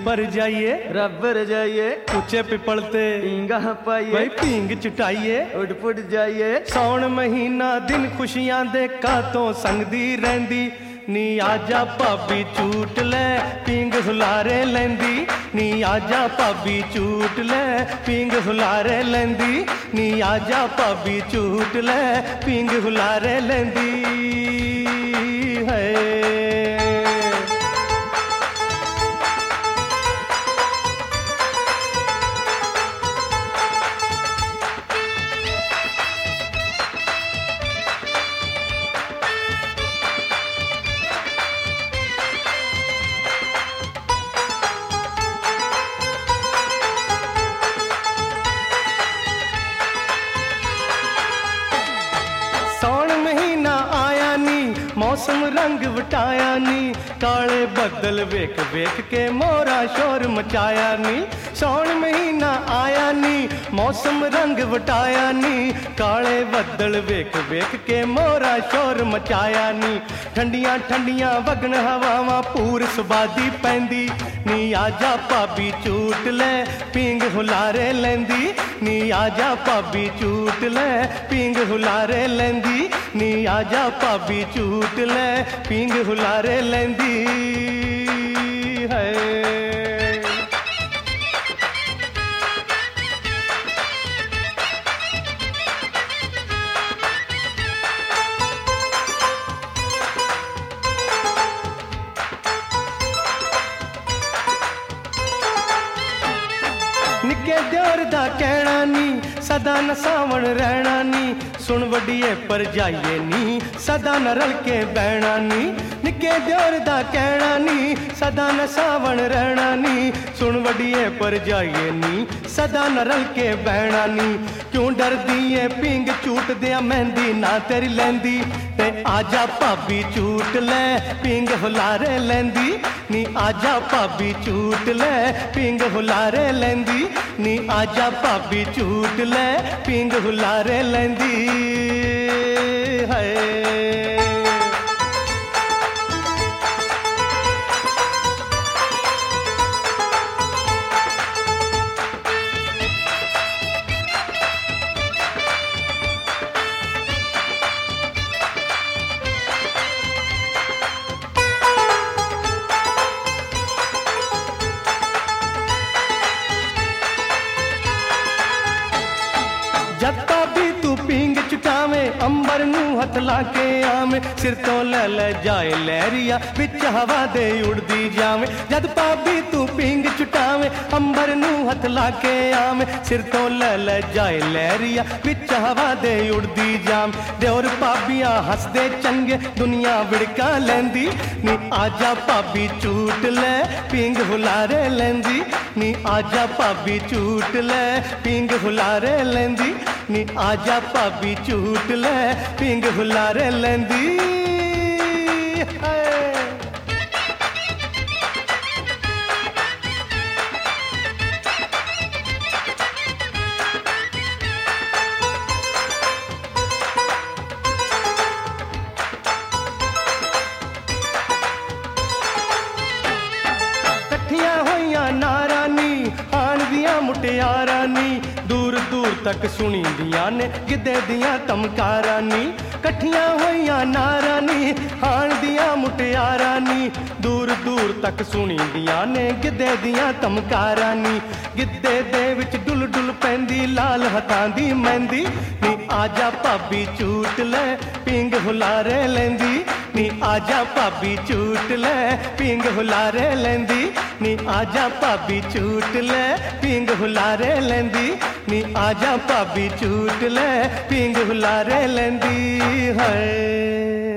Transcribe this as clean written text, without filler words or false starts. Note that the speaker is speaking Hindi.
रबर जाइए ऊंचे पिपल ते पींगा पाइए भाई पींग चुटाइए उड़ पुड़ जाइए। सौण महीना दिन खुशियां दे कातों संगदी रहंदी नी आजा भाभी झूट ले पींग हुलारे लैंदी नी आजा भाभी झूट ले पींग हुलारे लैंदी नी आजा भाभी झूट ले पींग हुलारे लैंदी है। सौण महीना आया नी मौसम रंग वटाया नी काले बदल वेख वेख के मोरा शोर मचाया नी। सौण महीना आया नी मौसम रंग वटाया नी काले बदल वेख वेख के मोरा शोर मचाया नी। ठंडियां ठंडियां वगन हवावां पूर सुबादी पैंदी नी आजा भाभी झूट ले पींग हुलारे लैंदी नी आजा भाभी झूट ले पींग हुलारे लैंदी नी आजा भाभी झूट ले पींग हुलारे लैंदी है। निके दियोर दा कहना नी सदा न सावण रहना नी सुन वडिए पर जाइए नी सदा न रल के बहना नी। निके दियोर दा कहना नी सदा न सावण रहना नी सुन वडिए पर जाइए नी सदा न रल के बहना नी। क्यों डरदी है पींग झूट दिया मेहंदी ना तेरी लैंदी ते आजा भाभी झूट ले पींग हुलारे लैंदी नी आजा भाभी झूट ले पींग हुलारे लैंदी नी आजा भाभी झूट ले पींग हुलारे लैंदी है। जद भाभी तू पींग चुटावे अंबर नू हथ लाके आवे सिर तो ले जाए लहरिया विच हवा दे उड़दी जावे। जद भाभी तू पींग चुटावे अंबर नू हथ लाके आवे सिर तो ले जाए लहरिया विच हवा दे उड़दी जावे। देवर भाभियां हसदे चंगे दुनिया विड़का लैंदी नी आजा भाभी झूट ले पींग हुलारे लैंदी नी आजा भाभी झूट ले पींग हुलारे लैंदी नी आजा भाभी झूट ले पींग हुलारे लैंदी है। कट्ठियां होइयां नारा नी आन दियां मुटियारा नी दूर दूर तक सुनी दियां ने गिद्धे दियां तमकारा नी। कट्ठियां होइयां नारा नी आन दियां मुटियारा नी दूर दूर तक सुनी दियां ने गिद्धे दियां तमकारा नी। गिद्धे दे विच डुल डुल पैंदी लाल हथां दी मेहंदी नी आजा भाभी झूट ले पींग हुलारे लैंदी नी आजा भाभी झूट ले पींग हुलारे लैंदी नी आजा भाभी झूट ले पींग हुलारे लैंदी नी आजा भाभी झूट ले पींग हुलारे लैंदी है।